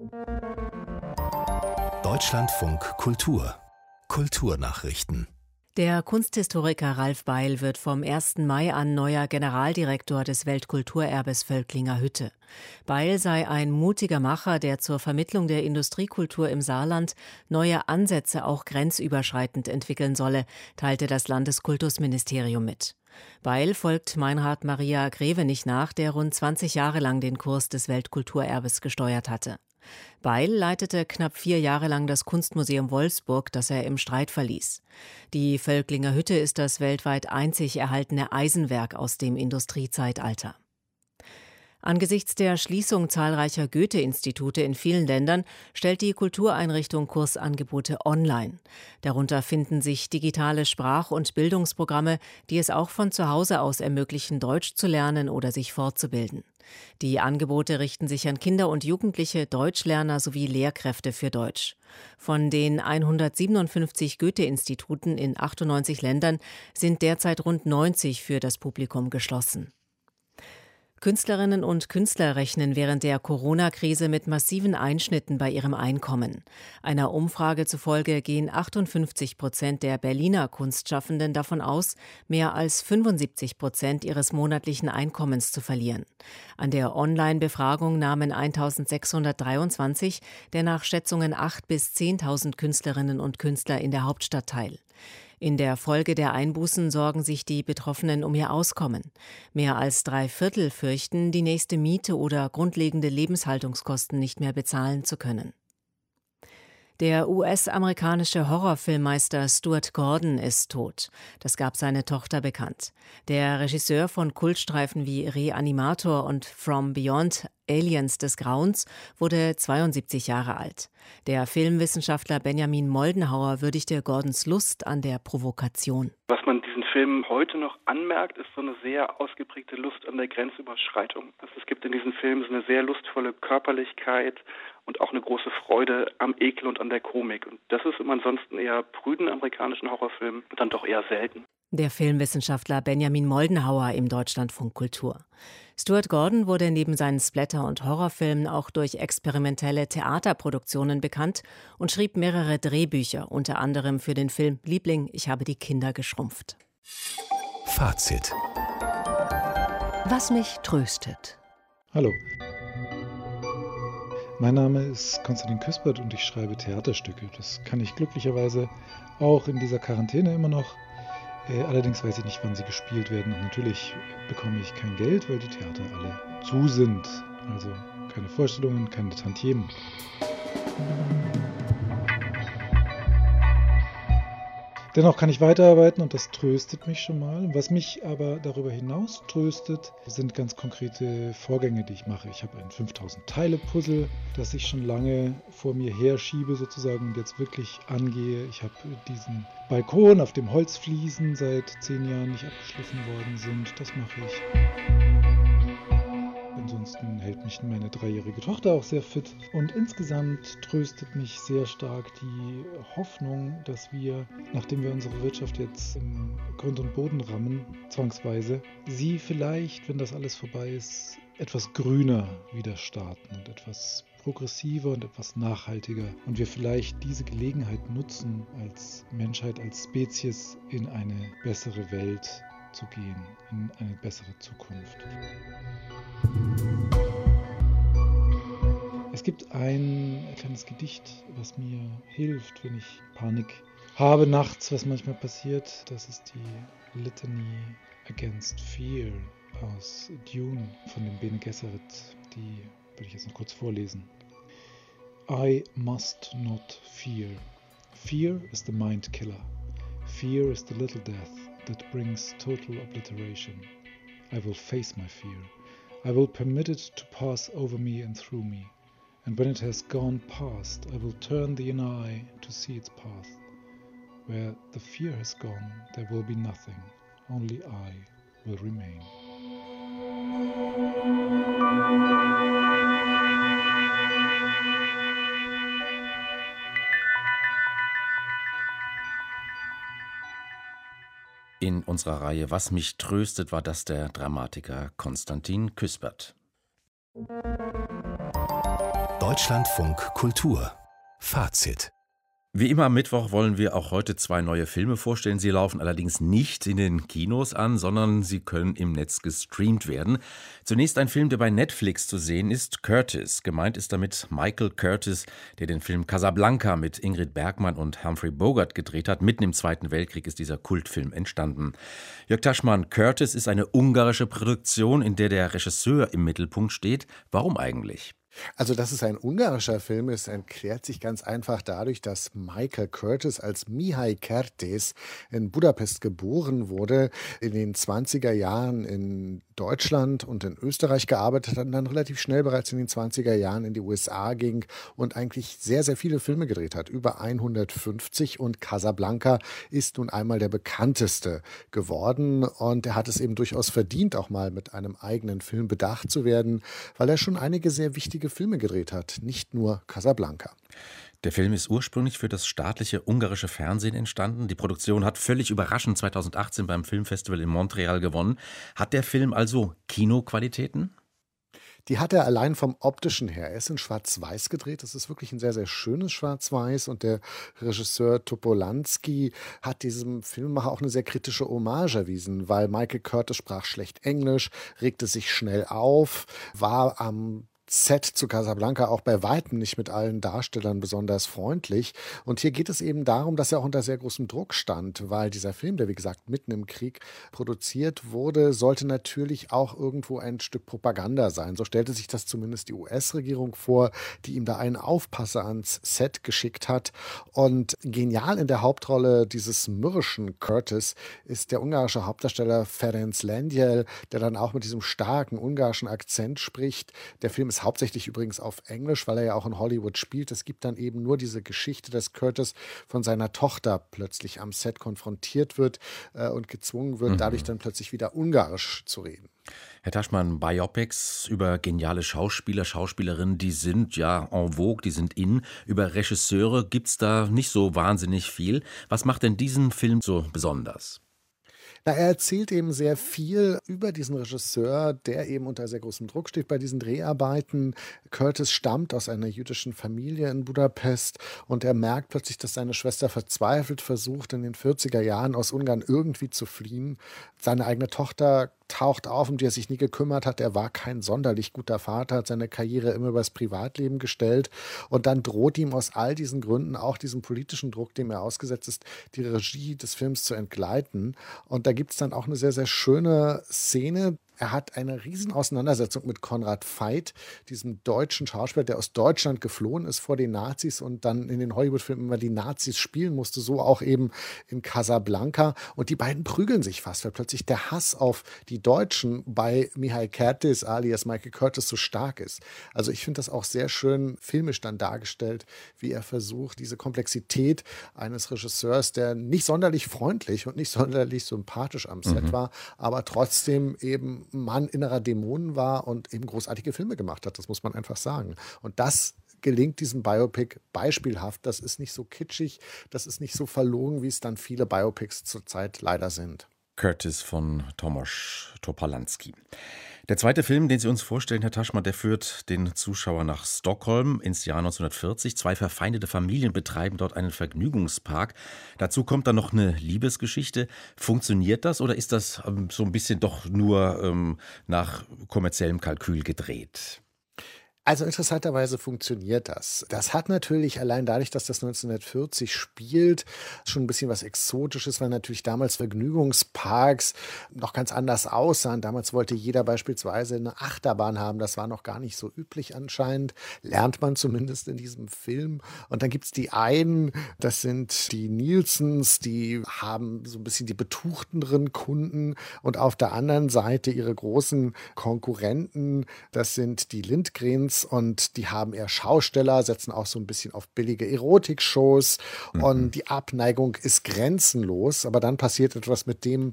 Deutschlandfunk Kultur. Kulturnachrichten. Der Kunsthistoriker Ralf Beil wird vom ersten Mai an neuer Generaldirektor des Weltkulturerbes Völklinger Hütte. Beil sei ein mutiger Macher, der zur Vermittlung der Industriekultur im Saarland neue Ansätze auch grenzüberschreitend entwickeln solle, teilte das Landeskultusministerium mit. Beil folgt Meinrad Maria Grevenich nach, der rund zwanzig Jahre lang den Kurs des Weltkulturerbes gesteuert hatte. Beil leitete knapp vier Jahre lang das Kunstmuseum Wolfsburg, das er im Streit verließ. Die Völklinger Hütte ist das weltweit einzig erhaltene Eisenwerk aus dem Industriezeitalter. Angesichts der Schließung zahlreicher Goethe-Institute in vielen Ländern stellt die Kultureinrichtung Kursangebote online. Darunter finden sich digitale Sprach- und Bildungsprogramme, die es auch von zu Hause aus ermöglichen, Deutsch zu lernen oder sich fortzubilden. Die Angebote richten sich an Kinder und Jugendliche, Deutschlerner sowie Lehrkräfte für Deutsch. Von den hundertsiebenundfünfzig Goethe-Instituten in achtundneunzig Ländern sind derzeit rund neunzig für das Publikum geschlossen. Künstlerinnen und Künstler rechnen während der Corona-Krise mit massiven Einschnitten bei ihrem Einkommen. Einer Umfrage zufolge gehen achtundfünfzig Prozent der Berliner Kunstschaffenden davon aus, mehr als fünfundsiebzig Prozent ihres monatlichen Einkommens zu verlieren. An der Online-Befragung nahmen eintausendsechshundertdreiundzwanzig der nach Schätzungen achttausend bis zehntausend Künstlerinnen und Künstler in der Hauptstadt teil. In der Folge der Einbußen sorgen sich die Betroffenen um ihr Auskommen. Mehr als drei Viertel fürchten, die nächste Miete oder grundlegende Lebenshaltungskosten nicht mehr bezahlen zu können. Der U S-amerikanische Horrorfilmmeister Stuart Gordon ist tot. Das gab seine Tochter bekannt. Der Regisseur von Kultstreifen wie Reanimator und From Beyond, Aliens des Grauens, wurde zweiundsiebzig Jahre alt. Der Filmwissenschaftler Benjamin Moldenhauer würdigte Gordons Lust an der Provokation. Was man diesen Film heute noch anmerkt, ist so eine sehr ausgeprägte Lust an der Grenzüberschreitung. Also es gibt in diesem Film so eine sehr lustvolle Körperlichkeit und auch eine große Freude am Ekel und an der Komik. Und das ist im ansonsten eher prüden amerikanischen Horrorfilmen dann doch eher selten. Der Filmwissenschaftler Benjamin Moldenhauer im Deutschlandfunk Kultur. Stuart Gordon wurde neben seinen Splatter- und Horrorfilmen auch durch experimentelle Theaterproduktionen bekannt und schrieb mehrere Drehbücher, unter anderem für den Film Liebling, ich habe die Kinder geschrumpft. Fazit. Was mich tröstet. Hallo. Mein Name ist Konstantin Küspert und ich schreibe Theaterstücke. Das kann ich glücklicherweise auch in dieser Quarantäne immer noch. Äh, allerdings weiß ich nicht, wann sie gespielt werden. Und natürlich bekomme ich kein Geld, weil die Theater alle zu sind. Also keine Vorstellungen, keine Tantiemen. Dennoch kann ich weiterarbeiten und das tröstet mich schon mal. Was mich aber darüber hinaus tröstet, sind ganz konkrete Vorgänge, die ich mache. Ich habe ein fünftausend-Teile-Puzzle, das ich schon lange vor mir herschiebe sozusagen und jetzt wirklich angehe. Ich habe diesen Balkon, auf dem Holzfliesen seit zehn Jahren nicht abgeschliffen worden sind. Das mache ich. Ansonsten hält mich meine dreijährige Tochter auch sehr fit. Und insgesamt tröstet mich sehr stark die Hoffnung, dass wir, nachdem wir unsere Wirtschaft jetzt im Grund und Boden rammen, zwangsweise, sie vielleicht, wenn das alles vorbei ist, etwas grüner wieder starten und etwas progressiver und etwas nachhaltiger. Und wir vielleicht diese Gelegenheit nutzen, als Menschheit, als Spezies in eine bessere Welt zu gehen, in eine bessere Zukunft. Es gibt ein kleines Gedicht, was mir hilft, wenn ich Panik habe nachts, was manchmal passiert. Das ist die Litany Against Fear aus Dune von dem Bene Gesserit. Die würde ich jetzt noch kurz vorlesen. I must not fear. Fear is the mind killer. Fear is the little death that brings total obliteration. I will face my fear. I will permit it to pass over me and through me. And when it has gone past, I will turn the inner eye to see its path. Where the fear has gone, there will be nothing. Only I will remain. In unserer Reihe Was mich tröstet, war das der Dramatiker Konstantin Küspert. Deutschlandfunk Kultur. Fazit. Wie immer am Mittwoch wollen wir auch heute zwei neue Filme vorstellen. Sie laufen allerdings nicht in den Kinos an, sondern sie können im Netz gestreamt werden. Zunächst ein Film, der bei Netflix zu sehen ist, Curtis. Gemeint ist damit Michael Curtis, der den Film Casablanca mit Ingrid Bergman und Humphrey Bogart gedreht hat. Mitten im Zweiten Weltkrieg ist dieser Kultfilm entstanden. Jörg Taschmann, Curtis ist eine ungarische Produktion, in der der Regisseur im Mittelpunkt steht. Warum eigentlich? Also, dass es ein ungarischer Film ist, erklärt sich ganz einfach dadurch, dass Michael Curtis als Mihai Kertész in Budapest geboren wurde, in den zwanziger Jahren in Deutschland und in Österreich gearbeitet hat und dann relativ schnell bereits in den zwanziger Jahren in die U S A ging und eigentlich sehr, sehr viele Filme gedreht hat, über hundertfünfzig, und Casablanca ist nun einmal der bekannteste geworden und er hat es eben durchaus verdient, auch mal mit einem eigenen Film bedacht zu werden, weil er schon einige sehr wichtige Filme gedreht hat, nicht nur Casablanca. Der Film ist ursprünglich für das staatliche ungarische Fernsehen entstanden. Die Produktion hat völlig überraschend zweitausendachtzehn beim Filmfestival in Montreal gewonnen. Hat der Film also Kinoqualitäten? Die hat er allein vom Optischen her. Er ist in Schwarz-Weiß gedreht. Das ist wirklich ein sehr, sehr schönes Schwarz-Weiß. Und der Regisseur Topolanski hat diesem Filmemacher auch eine sehr kritische Hommage erwiesen, weil Michael Curtis sprach schlecht Englisch, regte sich schnell auf, war am Set zu Casablanca auch bei weitem nicht mit allen Darstellern besonders freundlich. Und hier geht es eben darum, dass er auch unter sehr großem Druck stand, weil dieser Film, der wie gesagt mitten im Krieg produziert wurde, sollte natürlich auch irgendwo ein Stück Propaganda sein. So stellte sich das zumindest die U S-Regierung vor, die ihm da einen Aufpasser ans Set geschickt hat. Und genial in der Hauptrolle dieses mürrischen Curtis ist der ungarische Hauptdarsteller Ferenc Lengyel, der dann auch mit diesem starken ungarischen Akzent spricht. Der Film ist hauptsächlich übrigens auf Englisch, weil er ja auch in Hollywood spielt. Es gibt dann eben nur diese Geschichte, dass Curtis von seiner Tochter plötzlich am Set konfrontiert wird äh, und gezwungen wird, mhm. dadurch dann plötzlich wieder Ungarisch zu reden. Herr Taschmann, Biopics über geniale Schauspieler, Schauspielerinnen, die sind ja en vogue, die sind in. Über Regisseure gibt es da nicht so wahnsinnig viel. Was macht denn diesen Film so besonders? Na, er erzählt eben sehr viel über diesen Regisseur, der eben unter sehr großem Druck steht bei diesen Dreharbeiten. Curtis stammt aus einer jüdischen Familie in Budapest und er merkt plötzlich, dass seine Schwester verzweifelt versucht, in den vierziger Jahren aus Ungarn irgendwie zu fliehen. Seine eigene Tochter taucht auf, um die er sich nie gekümmert hat. Er war kein sonderlich guter Vater, hat seine Karriere immer über das Privatleben gestellt. Und dann droht ihm aus all diesen Gründen, auch diesem politischen Druck, dem er ausgesetzt ist, die Regie des Films zu entgleiten. Und da gibt es dann auch eine sehr, sehr schöne Szene. Er hat eine riesen Auseinandersetzung mit Konrad Veidt, diesem deutschen Schauspieler, der aus Deutschland geflohen ist vor den Nazis und dann in den Hollywood-Filmen immer die Nazis spielen musste, so auch eben in Casablanca. Und die beiden prügeln sich fast, weil plötzlich der Hass auf die Deutschen bei Mihai Kertész alias Michael Curtis so stark ist. Also ich finde das auch sehr schön filmisch dann dargestellt, wie er versucht, diese Komplexität eines Regisseurs, der nicht sonderlich freundlich und nicht sonderlich sympathisch am Set mhm. war, aber trotzdem eben Mann innerer Dämonen war und eben großartige Filme gemacht hat, das muss man einfach sagen. Und das gelingt diesem Biopic beispielhaft. Das ist nicht so kitschig, das ist nicht so verlogen, wie es dann viele Biopics zurzeit leider sind. Curtis von Tomasz Topolanski. Der zweite Film, den Sie uns vorstellen, Herr Taschmann, der führt den Zuschauer nach Stockholm ins Jahr neunzehnhundertvierzig. Zwei verfeindete Familien betreiben dort einen Vergnügungspark. Dazu kommt dann noch eine Liebesgeschichte. Funktioniert das oder ist das ähm, so ein bisschen doch nur ähm, nach kommerziellem Kalkül gedreht? Also interessanterweise funktioniert das. Das hat natürlich allein dadurch, dass das neunzehnhundertvierzig spielt, schon ein bisschen was Exotisches, weil natürlich damals Vergnügungsparks noch ganz anders aussahen. Damals wollte jeder beispielsweise eine Achterbahn haben. Das war noch gar nicht so üblich anscheinend. Lernt man zumindest in diesem Film. Und dann gibt es die einen, das sind die Nielsens, die haben so ein bisschen die betuchtenderen Kunden. Und auf der anderen Seite ihre großen Konkurrenten, das sind die Lindgrens. Und die haben eher Schausteller, setzen auch so ein bisschen auf billige Erotikshows. Mhm. Und die Abneigung ist grenzenlos. Aber dann passiert etwas, mit dem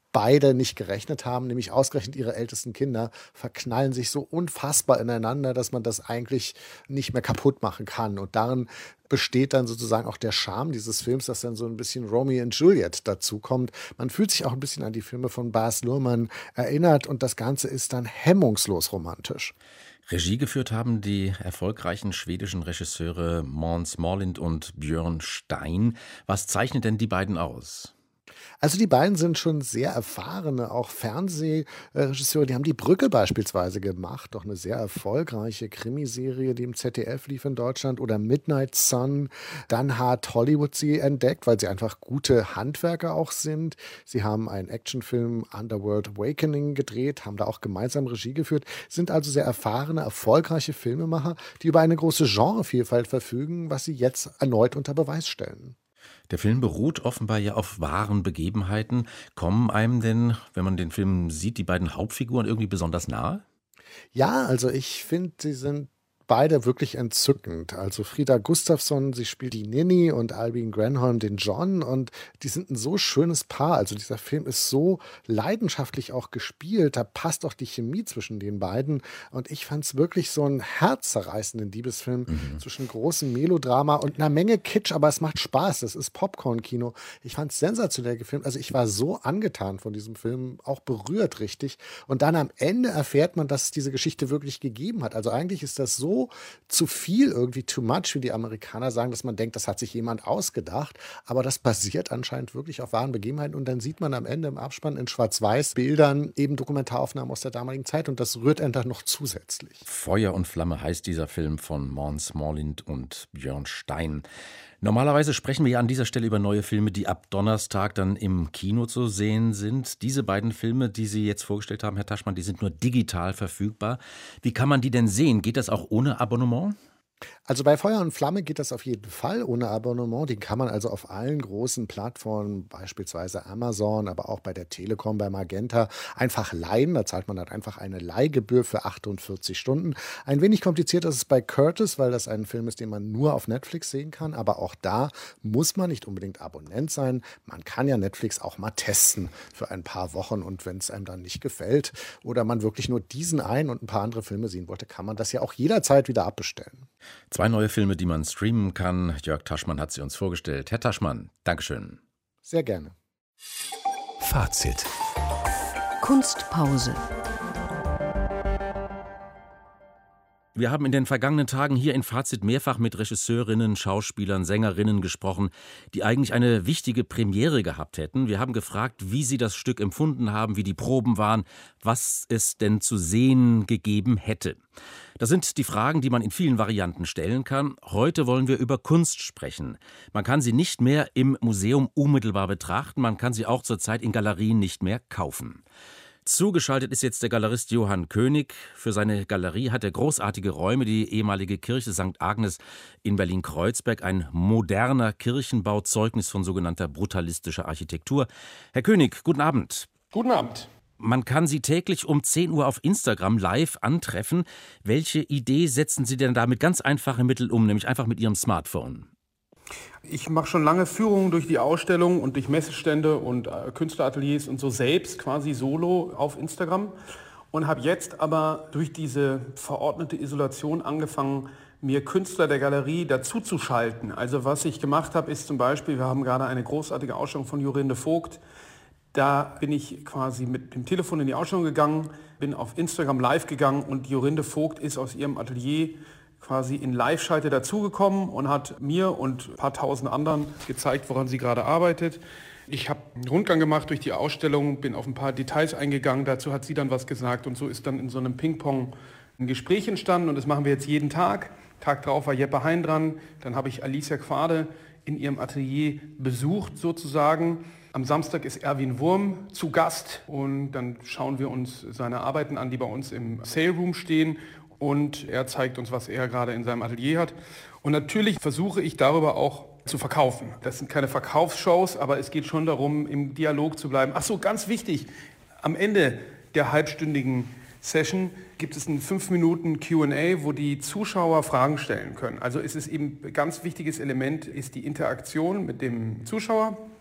beide nicht gerechnet haben, nämlich ausgerechnet ihre ältesten Kinder verknallen sich so unfassbar ineinander, dass man das eigentlich nicht mehr kaputt machen kann. Und darin besteht dann sozusagen auch der Charme dieses Films, dass dann so ein bisschen Romeo und Juliet dazukommt. Man fühlt sich auch ein bisschen an die Filme von Baz Luhrmann erinnert und das Ganze ist dann hemmungslos romantisch. Regie geführt haben die erfolgreichen schwedischen Regisseure Måns Morlind und Björn Stein. Was zeichnet denn die beiden aus? Also die beiden sind schon sehr erfahrene, auch Fernsehregisseure. Die haben Die Brücke beispielsweise gemacht, doch eine sehr erfolgreiche Krimiserie, die im Z D F lief in Deutschland, oder Midnight Sun. Dann hat Hollywood sie entdeckt, weil sie einfach gute Handwerker auch sind. Sie haben einen Actionfilm Underworld Awakening gedreht, haben da auch gemeinsam Regie geführt, sind also sehr erfahrene, erfolgreiche Filmemacher, die über eine große Genrevielfalt verfügen, was sie jetzt erneut unter Beweis stellen. Der Film beruht offenbar ja auf wahren Begebenheiten. Kommen einem denn, wenn man den Film sieht, die beiden Hauptfiguren irgendwie besonders nahe? Ja, also ich finde, sie sind beide wirklich entzückend. Also Frida Gustafsson, sie spielt die Ninny und Albin Granholm den John und die sind ein so schönes Paar. Also dieser Film ist so leidenschaftlich auch gespielt, da passt auch die Chemie zwischen den beiden und ich fand es wirklich so einen herzzerreißenden Liebesfilm mhm. zwischen großem Melodrama und einer Menge Kitsch, aber es macht Spaß, das ist Popcorn-Kino. Ich fand es sensationell gefilmt, also ich war so angetan von diesem Film, auch berührt richtig und dann am Ende erfährt man, dass es diese Geschichte wirklich gegeben hat. Also eigentlich ist das so zu viel, irgendwie too much, wie die Amerikaner sagen, dass man denkt, das hat sich jemand ausgedacht. Aber das basiert anscheinend wirklich auf wahren Begebenheiten. Und dann sieht man am Ende im Abspann in Schwarz-Weiß-Bildern eben Dokumentaraufnahmen aus der damaligen Zeit. Und das rührt einfach noch zusätzlich. Feuer und Flamme heißt dieser Film von Måns Morlind und Björn Stein. Normalerweise sprechen wir ja an dieser Stelle über neue Filme, die ab Donnerstag dann im Kino zu sehen sind. Diese beiden Filme, die Sie jetzt vorgestellt haben, Herr Taschmann, die sind nur digital verfügbar. Wie kann man die denn sehen? Geht das auch ohne Abonnement? Also bei Feuer und Flamme geht das auf jeden Fall ohne Abonnement. Die kann man also auf allen großen Plattformen, beispielsweise Amazon, aber auch bei der Telekom, bei Magenta, einfach leihen. Da zahlt man dann einfach eine Leihgebühr für achtundvierzig Stunden. Ein wenig kompliziert ist es bei Curtis, weil das ein Film ist, den man nur auf Netflix sehen kann. Aber auch da muss man nicht unbedingt Abonnent sein. Man kann ja Netflix auch mal testen für ein paar Wochen. Und wenn es einem dann nicht gefällt oder man wirklich nur diesen einen und ein paar andere Filme sehen wollte, kann man das ja auch jederzeit wieder abbestellen. Zwei neue Filme, die man streamen kann. Jörg Taschmann hat sie uns vorgestellt. Herr Taschmann, Dankeschön. Sehr gerne. Fazit. Kunstpause. Wir haben in den vergangenen Tagen hier in Fazit mehrfach mit Regisseurinnen, Schauspielern, Sängerinnen gesprochen, die eigentlich eine wichtige Premiere gehabt hätten. Wir haben gefragt, wie sie das Stück empfunden haben, wie die Proben waren, was es denn zu sehen gegeben hätte. Das sind die Fragen, die man in vielen Varianten stellen kann. Heute wollen wir über Kunst sprechen. Man kann sie nicht mehr im Museum unmittelbar betrachten, man kann sie auch zurzeit in Galerien nicht mehr kaufen. Zugeschaltet ist jetzt der Galerist Johann König. Für seine Galerie hat er großartige Räume, die ehemalige Kirche Sankt Agnes in Berlin-Kreuzberg, ein moderner Kirchenbau, Zeugnis von sogenannter brutalistischer Architektur. Herr König, guten Abend. Guten Abend. Man kann Sie täglich um zehn Uhr auf Instagram live antreffen. Welche Idee setzen Sie denn da mit ganz einfachen Mitteln um, nämlich einfach mit Ihrem Smartphone? Ich mache schon lange Führungen durch die Ausstellung und durch Messestände und äh, Künstlerateliers und so selbst quasi solo auf Instagram und habe jetzt aber durch diese verordnete Isolation angefangen, mir Künstler der Galerie dazu zu schalten. Also was ich gemacht habe, ist zum Beispiel, wir haben gerade eine großartige Ausstellung von Jorinde Vogt. Da bin ich quasi mit dem Telefon in die Ausstellung gegangen, bin auf Instagram live gegangen und Jorinde Vogt ist aus ihrem Atelier quasi in Live-Schalte dazugekommen und hat mir und ein paar tausend anderen gezeigt, woran sie gerade arbeitet. Ich habe einen Rundgang gemacht durch die Ausstellung, bin auf ein paar Details eingegangen, dazu hat sie dann was gesagt und so ist dann in so einem Ping-Pong ein Gespräch entstanden und das machen wir jetzt jeden Tag. Tag drauf war Jeppe Hein dran, dann habe ich Alicia Quade in ihrem Atelier besucht sozusagen. Am Samstag ist Erwin Wurm zu Gast und dann schauen wir uns seine Arbeiten an, die bei uns im Sale Room stehen. Und er zeigt uns, was er gerade in seinem Atelier hat. Und natürlich versuche ich darüber auch zu verkaufen. Das sind keine Verkaufsshows, aber es geht schon darum, im Dialog zu bleiben. Ach so, ganz wichtig, am Ende der halbstündigen Session gibt es einen fünf Minuten Q und A, wo die Zuschauer Fragen stellen können. Also es ist eben ein ganz wichtiges Element, ist die Interaktion mit dem Zuschauer.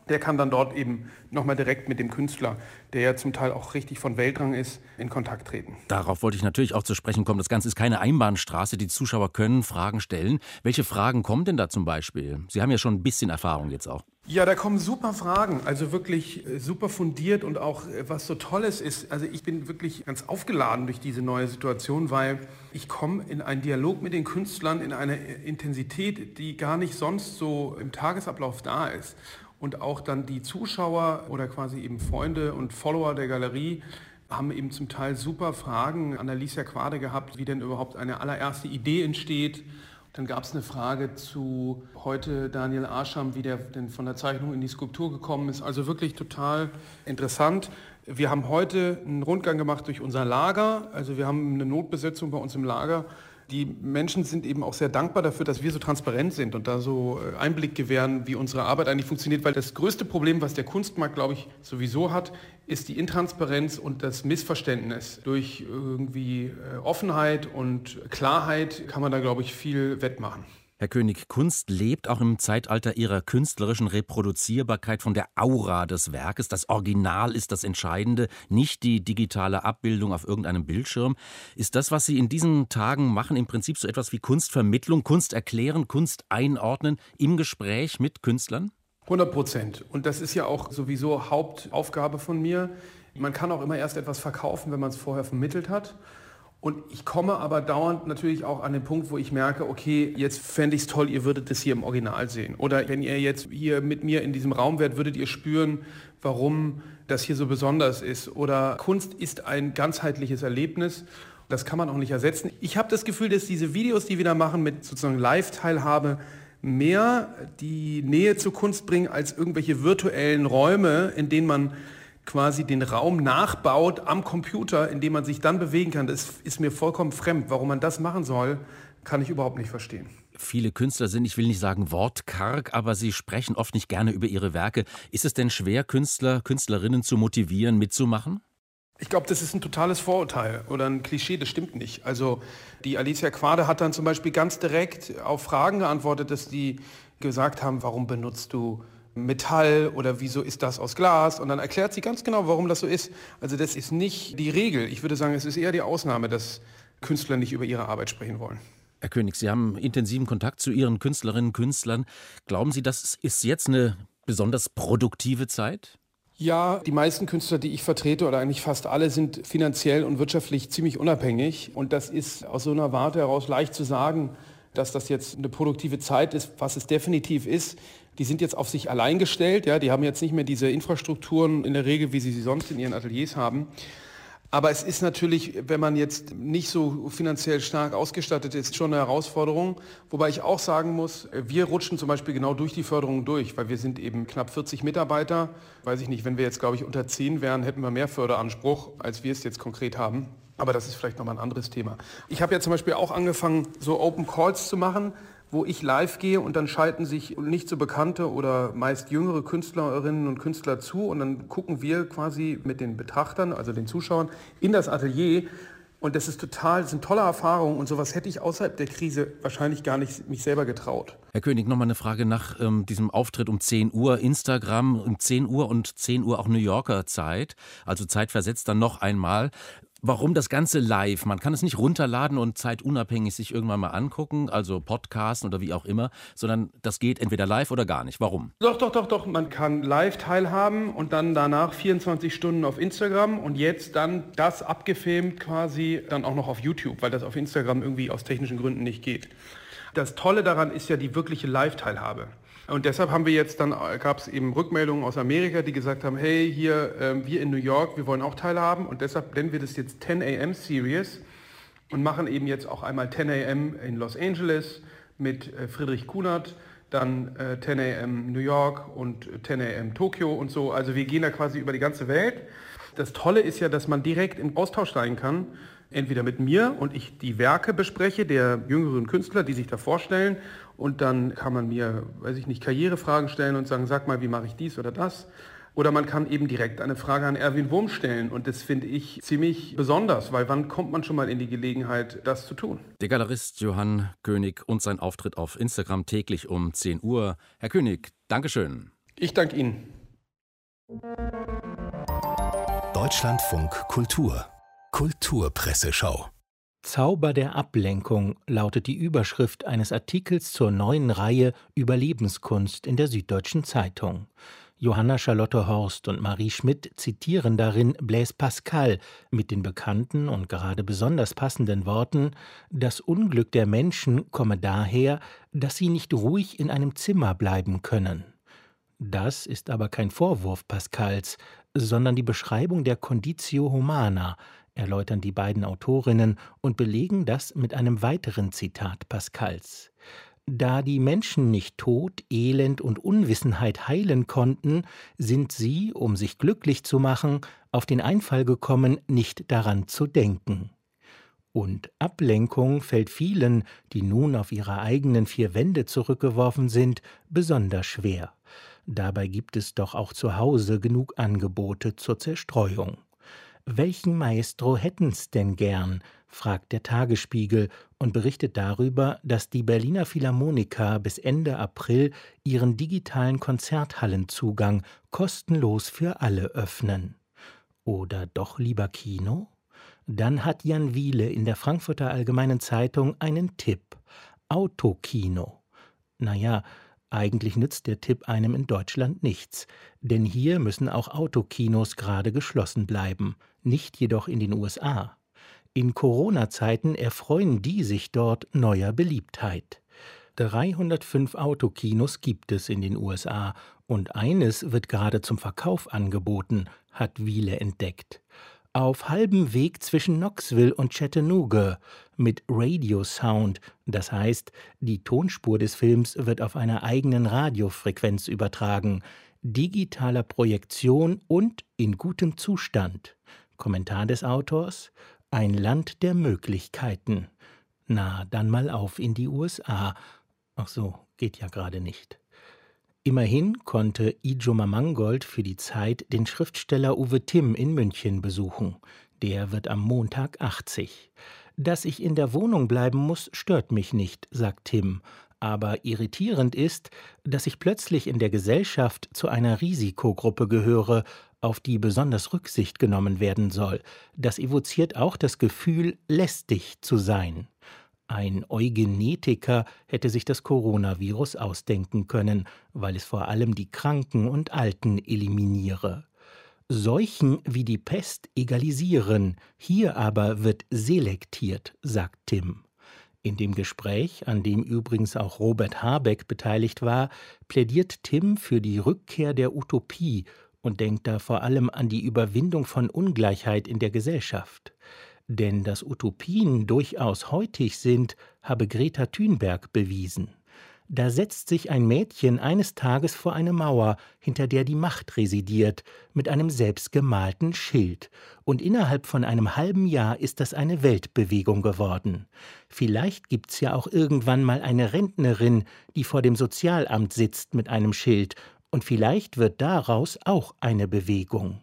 der kann dann dort eben nochmal direkt mit dem Künstler, der ja zum Teil auch richtig von Weltrang ist, in Kontakt treten. Darauf wollte ich natürlich auch zu sprechen kommen. Das Ganze ist keine Einbahnstraße. Die Zuschauer können Fragen stellen. Welche Fragen kommen denn da zum Beispiel? Sie haben ja schon ein bisschen Erfahrung jetzt auch. Ja, da kommen super Fragen, also wirklich super fundiert und auch was so Tolles ist. Also ich bin wirklich ganz aufgeladen durch diese neue Situation, weil ich komme in einen Dialog mit den Künstlern in eine Intensität, die gar nicht sonst so im Tagesablauf da ist. Und auch dann die Zuschauer oder quasi eben Freunde und Follower der Galerie haben eben zum Teil super Fragen an Alicia Quade gehabt, wie denn überhaupt eine allererste Idee entsteht. Dann gab es eine Frage zu heute Daniel Arsham, wie der denn von der Zeichnung in die Skulptur gekommen ist. Also wirklich total interessant. Wir haben heute einen Rundgang gemacht durch unser Lager. Also wir haben eine Notbesetzung bei uns im Lager. Die Menschen sind eben auch sehr dankbar dafür, dass wir so transparent sind und da so Einblick gewähren, wie unsere Arbeit eigentlich funktioniert. Weil das größte Problem, was der Kunstmarkt, glaube ich, sowieso hat, ist die Intransparenz und das Missverständnis. Durch irgendwie Offenheit und Klarheit kann man da, glaube ich, viel wettmachen. Herr König, Kunst lebt auch im Zeitalter ihrer künstlerischen Reproduzierbarkeit von der Aura des Werkes. Das Original ist das Entscheidende, nicht die digitale Abbildung auf irgendeinem Bildschirm. Ist das, was Sie in diesen Tagen machen, im Prinzip so etwas wie Kunstvermittlung, Kunst erklären, Kunst einordnen im Gespräch mit Künstlern? hundert Prozent. Und das ist ja auch sowieso Hauptaufgabe von mir. Man kann auch immer erst etwas verkaufen, wenn man es vorher vermittelt hat. Und ich komme aber dauernd natürlich auch an den Punkt, wo ich merke, okay, jetzt fände ich es toll, ihr würdet das hier im Original sehen. Oder wenn ihr jetzt hier mit mir in diesem Raum wärt, würdet ihr spüren, warum das hier so besonders ist. Oder Kunst ist ein ganzheitliches Erlebnis. Das kann man auch nicht ersetzen. Ich habe das Gefühl, dass diese Videos, die wir da machen mit sozusagen Live-Teilhabe, mehr die Nähe zur Kunst bringen als irgendwelche virtuellen Räume, in denen man quasi den Raum nachbaut am Computer, in dem man sich dann bewegen kann. Das ist mir vollkommen fremd. Warum man das machen soll, kann ich überhaupt nicht verstehen. Viele Künstler sind, ich will nicht sagen wortkarg, aber sie sprechen oft nicht gerne über ihre Werke. Ist es denn schwer, Künstler, Künstlerinnen zu motivieren, mitzumachen? Ich glaube, das ist ein totales Vorurteil oder ein Klischee, das stimmt nicht. Also die Alicia Quade hat dann zum Beispiel ganz direkt auf Fragen geantwortet, dass die gesagt haben, warum benutzt du Metall oder wieso ist das aus Glas? Und dann erklärt sie ganz genau, warum das so ist. Also das ist nicht die Regel. Ich würde sagen, es ist eher die Ausnahme, dass Künstler nicht über ihre Arbeit sprechen wollen. Herr König, Sie haben intensiven Kontakt zu Ihren Künstlerinnen und Künstlern. Glauben Sie, das ist jetzt eine besonders produktive Zeit? Ja, die meisten Künstler, die ich vertrete, oder eigentlich fast alle, sind finanziell und wirtschaftlich ziemlich unabhängig. Und das ist aus so einer Warte heraus leicht zu sagen, dass das jetzt eine produktive Zeit ist, was es definitiv ist. Die sind jetzt auf sich allein gestellt, ja, die haben jetzt nicht mehr diese Infrastrukturen in der Regel, wie sie sie sonst in ihren Ateliers haben. Aber es ist natürlich, wenn man jetzt nicht so finanziell stark ausgestattet ist, schon eine Herausforderung. Wobei ich auch sagen muss, wir rutschen zum Beispiel genau durch die Förderung durch, weil wir sind eben knapp vierzig Mitarbeiter. Weiß ich nicht, wenn wir jetzt, glaube ich, unter zehn wären, hätten wir mehr Förderanspruch, als wir es jetzt konkret haben. Aber das ist vielleicht nochmal ein anderes Thema. Ich habe ja zum Beispiel auch angefangen, so Open Calls zu machen, wo ich live gehe und dann schalten sich nicht so bekannte oder meist jüngere Künstlerinnen und Künstler zu und dann gucken wir quasi mit den Betrachtern, also den Zuschauern, in das Atelier. Und das ist total, das sind tolle Erfahrungen und sowas hätte ich außerhalb der Krise wahrscheinlich gar nicht mich selber getraut. Herr König, nochmal eine Frage nach ähm, diesem Auftritt um zehn Uhr, Instagram um zehn Uhr und zehn Uhr auch New Yorker Zeit, also zeitversetzt dann noch einmal. Warum das Ganze live? Man kann es nicht runterladen und zeitunabhängig sich irgendwann mal angucken, also Podcasten oder wie auch immer, sondern das geht entweder live oder gar nicht. Warum? Doch, doch, doch, doch. Man kann live teilhaben und dann danach vierundzwanzig Stunden auf Instagram und jetzt dann das abgefilmt quasi dann auch noch auf YouTube, weil das auf Instagram irgendwie aus technischen Gründen nicht geht. Das Tolle daran ist ja die wirkliche Live-Teilhabe. Und deshalb haben wir jetzt dann, gab es eben Rückmeldungen aus Amerika, die gesagt haben, hey, hier, äh, wir in New York, wir wollen auch teilhaben. Und deshalb nennen wir das jetzt ten a m Series und machen eben jetzt auch einmal ten a m in Los Angeles mit äh, Friedrich Kunert, dann äh, ten a m New York und ten a m Tokio und so. Also wir gehen da quasi über die ganze Welt. Das Tolle ist ja, dass man direkt im Austausch sein kann, entweder mit mir und ich die Werke bespreche der jüngeren Künstler, die sich da vorstellen. Und dann kann man mir, weiß ich nicht, Karrierefragen stellen und sagen, sag mal, wie mache ich dies oder das? Oder man kann eben direkt eine Frage an Erwin Wurm stellen. Und das finde ich ziemlich besonders, weil wann kommt man schon mal in die Gelegenheit, das zu tun? Der Galerist Johann König und sein Auftritt auf Instagram täglich um zehn Uhr. Herr König, Dankeschön. Ich danke Ihnen. Deutschlandfunk Kultur Kulturpresseschau. Zauber der Ablenkung lautet die Überschrift eines Artikels zur neuen Reihe über Lebenskunst in der Süddeutschen Zeitung. Johanna Charlotte Horst und Marie Schmidt zitieren darin Blaise Pascal mit den bekannten und gerade besonders passenden Worten: Das Unglück der Menschen komme daher, dass sie nicht ruhig in einem Zimmer bleiben können. Das ist aber kein Vorwurf Pascals, sondern die Beschreibung der Conditio Humana, erläutern die beiden Autorinnen und belegen das mit einem weiteren Zitat Pascals. Da die Menschen nicht Tod, Elend und Unwissenheit heilen konnten, sind sie, um sich glücklich zu machen, auf den Einfall gekommen, nicht daran zu denken. Und Ablenkung fällt vielen, die nun auf ihre eigenen vier Wände zurückgeworfen sind, besonders schwer. Dabei gibt es doch auch zu Hause genug Angebote zur Zerstreuung. Welchen Maestro hätten's denn gern? Fragt der Tagesspiegel und berichtet darüber, dass die Berliner Philharmoniker bis Ende April ihren digitalen Konzerthallenzugang kostenlos für alle öffnen. Oder doch lieber Kino? Dann hat Jan Wiele in der Frankfurter Allgemeinen Zeitung einen Tipp: Autokino. Naja, eigentlich nützt der Tipp einem in Deutschland nichts, denn hier müssen auch Autokinos gerade geschlossen bleiben, nicht jedoch in den U S A. In Corona-Zeiten erfreuen die sich dort neuer Beliebtheit. dreihundertfünf Autokinos gibt es in den U S A und eines wird gerade zum Verkauf angeboten, hat Wiele entdeckt. Auf halbem Weg zwischen Knoxville und Chattanooga mit Radio Sound, das heißt, die Tonspur des Films wird auf einer eigenen Radiofrequenz übertragen, digitaler Projektion und in gutem Zustand. Kommentar des Autors: Ein Land der Möglichkeiten. Na, dann mal auf in die U S A. Ach so, geht ja gerade nicht. Immerhin konnte Ijoma Mangold für die Zeit den Schriftsteller Uwe Timm in München besuchen. Der wird am Montag achtzig. Dass ich in der Wohnung bleiben muss, stört mich nicht, sagt Timm. Aber irritierend ist, dass ich plötzlich in der Gesellschaft zu einer Risikogruppe gehöre, auf die besonders Rücksicht genommen werden soll. Das evoziert auch das Gefühl, lästig zu sein. Ein Eugenetiker hätte sich das Coronavirus ausdenken können, weil es vor allem die Kranken und Alten eliminiere. Seuchen wie die Pest egalisieren, hier aber wird selektiert, sagt Timm. In dem Gespräch, an dem übrigens auch Robert Habeck beteiligt war, plädiert Timm für die Rückkehr der Utopie und denkt da vor allem an die Überwindung von Ungleichheit in der Gesellschaft. Denn dass Utopien durchaus heutig sind, habe Greta Thunberg bewiesen. Da setzt sich ein Mädchen eines Tages vor eine Mauer, hinter der die Macht residiert, mit einem selbstgemalten Schild. Und innerhalb von einem halben Jahr ist das eine Weltbewegung geworden. Vielleicht gibt's ja auch irgendwann mal eine Rentnerin, die vor dem Sozialamt sitzt mit einem Schild. Und vielleicht wird daraus auch eine Bewegung.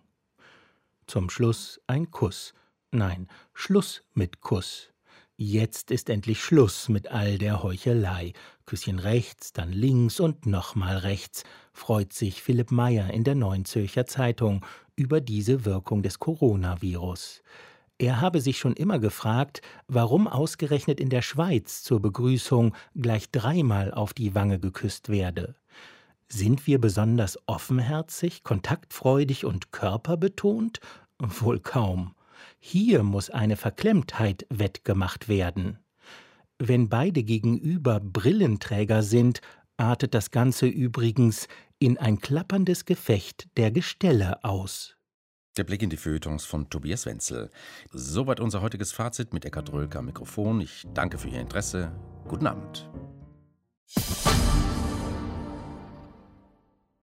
Zum Schluss ein Kuss. Nein, Schluss mit Kuss. Jetzt ist endlich Schluss mit all der Heuchelei. Küsschen rechts, dann links und nochmal rechts, freut sich Philipp Meyer in der Neuen Zürcher Zeitung über diese Wirkung des Coronavirus. Er habe sich schon immer gefragt, warum ausgerechnet in der Schweiz zur Begrüßung gleich dreimal auf die Wange geküsst werde. Sind wir besonders offenherzig, kontaktfreudig und körperbetont? Wohl kaum. Hier muss eine Verklemmtheit wettgemacht werden. Wenn beide Gegenüber Brillenträger sind, artet das Ganze übrigens in ein klapperndes Gefecht der Gestelle aus. Der Blick in die Feuilletons von Tobias Wenzel. Soweit unser heutiges Fazit mit Eckhard Rölker am Mikrofon. Ich danke für Ihr Interesse. Guten Abend.